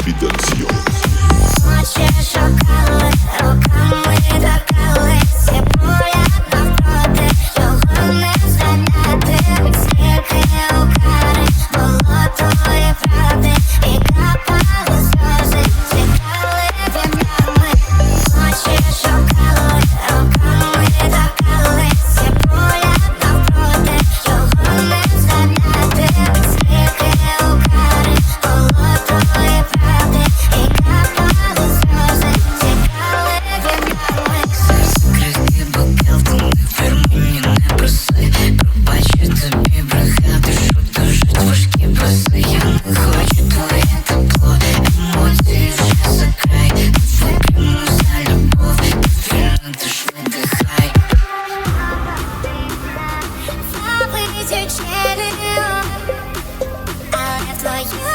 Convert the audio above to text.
Confidencial. Очі шукали, руками торкалися, поля навпроти, його не зганяти. Скільки укари було твої правди, і капали сльози, тікали вінами. Очі шукали, руками торкалися, поля навпроти, його не зганяти. Скільки укари було твої правди, і капали сльози, тікали вінами. Закритий бокал, ти не вір мені не проси. Пробачу тобі брехати, що дожить важкі баси. Я не хочу твоє тепло, емоції вже закрай. Вип'ємо за любов, повільно ти ж видихай. Заплить очі, але в твою